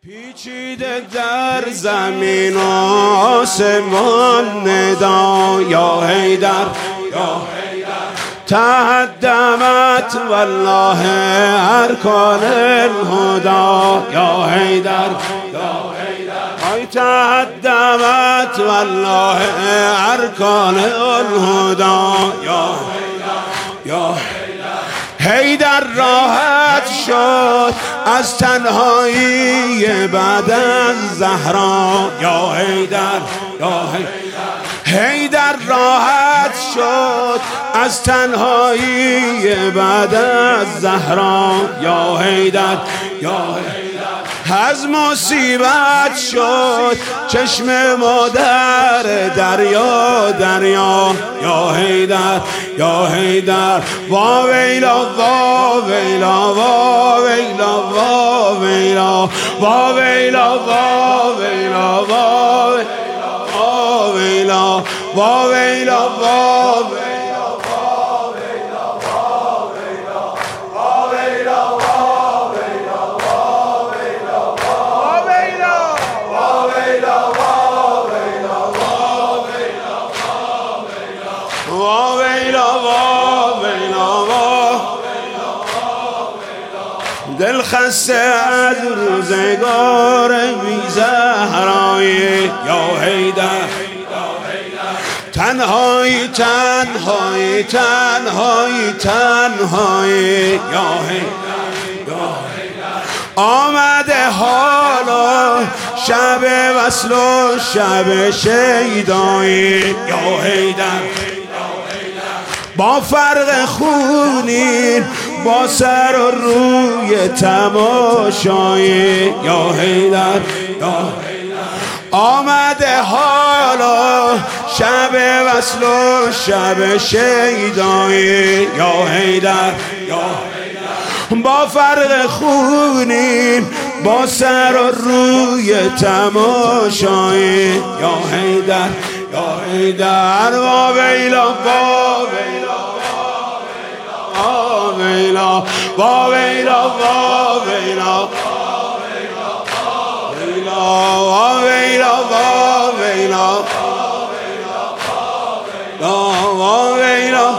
پیچیده در زمین و آسمان ندا یا حیدر یا تهدمت والله ارکان الهدا یا حیدر ای تهدمت والله ارکان الهدا یا حیدر راحت شد از تنهایی بعد از زهرا یا حیدر حیدر راحت شد از تنهایی بعد از زهرا یا حیدر از مصیبت شد چشم مادر دریا یا حیدر وا ویلا وا ویلا وا ویلا وا ویلا وا ویلا وا ویلا وا ویلا وا ویلا وا دل خسته از روزگار بی زهرایی یا حیدر تنهایی یا حیدر آمده حالا شب وصل و شب شیدایی یا حیدر با فرق خونین با سر و روی تماشایی یا حیدر آمده حالا شب وصل و شب شیدایی یا حیدر با فرق خونین با سر و روی تماشایی یا حیدر وا ویلا وا ویلا وا ویلا وا ویلا وا ویلا وا ویلا وا ویلا وا ویلا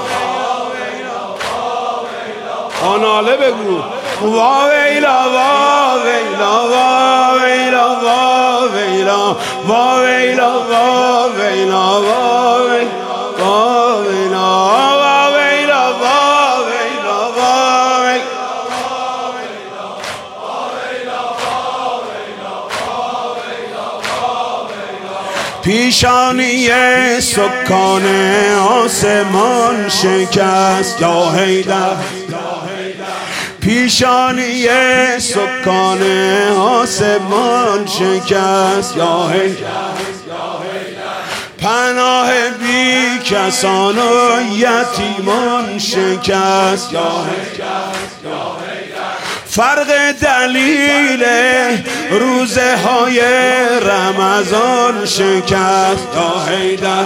آناله بگو وا ویلا وا ویلا وا ویلا وا ویلا وا ویلا وا ویلا وا ویلا وا ویلا وا پیشانی سکان آسمان شکست یا حیدر پیشانی سکان آسمان شکست یا حیدر پناه بی کسان و یتیمان شکست یا حیدر فرق دلیل روزه های رمضان شکست یا حیدر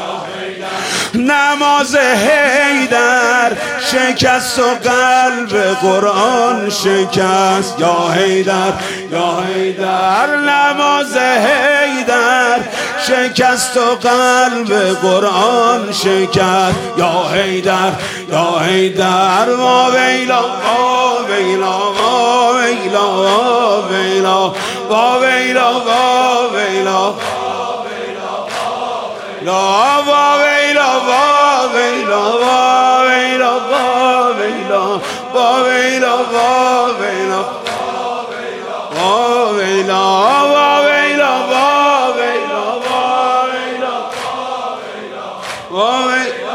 نماز حیدر شکست و قلب قرآن شکست یا حیدر نماز حیدر شکست و قلب قرآن شکست یا حیدر وا ویلا وا ویلا وا ویلا وا ویلا وا ویلا وا ویلا لا وا ویلا وا ویلا وا ویلا وا ویلا وا ویلا وا ویلا وا ویلا وا ویلا وا ویلا وا ویلا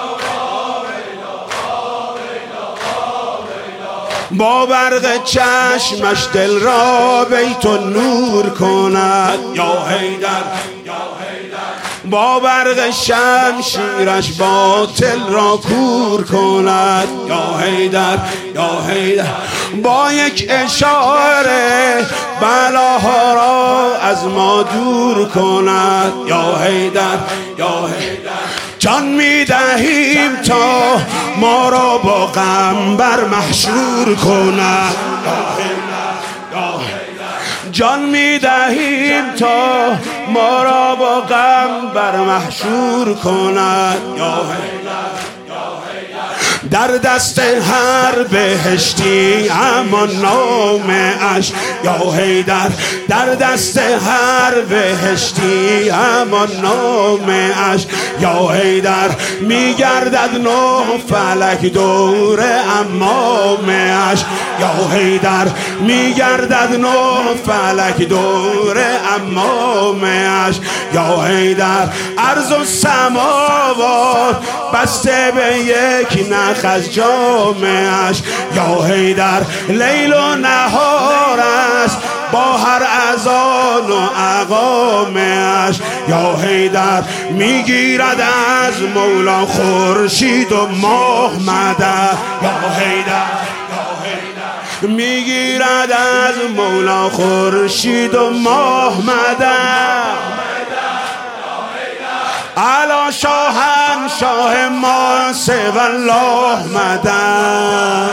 با برق چشمش دل را بیت نور کند یا حیدر با برق شمشیرش باطل را کور کند یا حیدر با یک اشاره بلاها را از ما دور کند یا حیدر جان میدهیم تا ما را با غم بر محشور کند جان میدهیم تا ما را با غم بر محشور کند. یا در دست هر بهشتی اما نامش یا حیدر، در دست هر بهشتی اما نامش یا حیدر. میگردد نه فلک دور امامش یا حیدر، میگردد نه فلک دور امامش یا حیدر. ارض و سماوات بسته به یک نخ از جامش یا حیدر. لیل و نهار است با هر اذان و اقامش یا حیدر. میگیرد از مولا خورشید و ماه مدد یا حیدر، میگیرد از مولا خورشید و ماه مدد. علا شاهنشاه ما سوی الله مدد،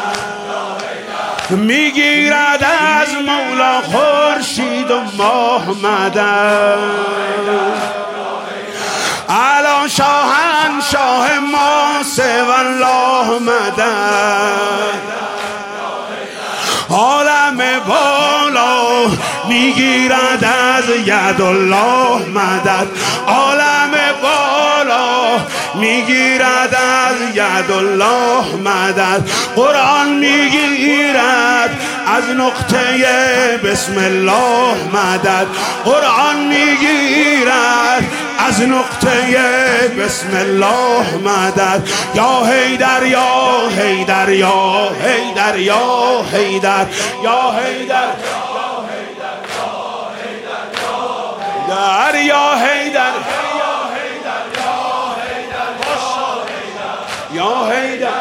میگیرد از مولا خورشید و ماه مدد. علا شاهنشاه ما سوی الله مدد. عالم بالا میگیرد از ید الله مدد، عالم بالا میگیرد از ید الله مدد. قرآن میگیرد از نقطه بسم الله مدد، قرآن میگیرد از نقطه بسم الله مدد. یا حیدر یا حیدر یا حیدر یا حیدر یا حیدر یا حیدر یا حیدر.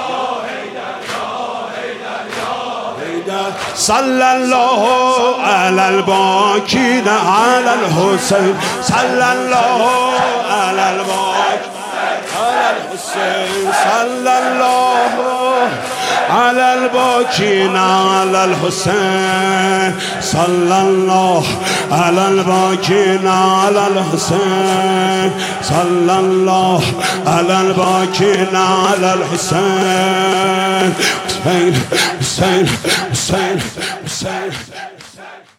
صلی الله علی الباکین علی الحسین، صلی الله علی الباکین علی الحسین، صلی الله علی الباکین علی الحسین، صلی الله علی الباکین علی الحسین، صلی الله علی الباکین علی الحسین. حسین حسین حسین حسین.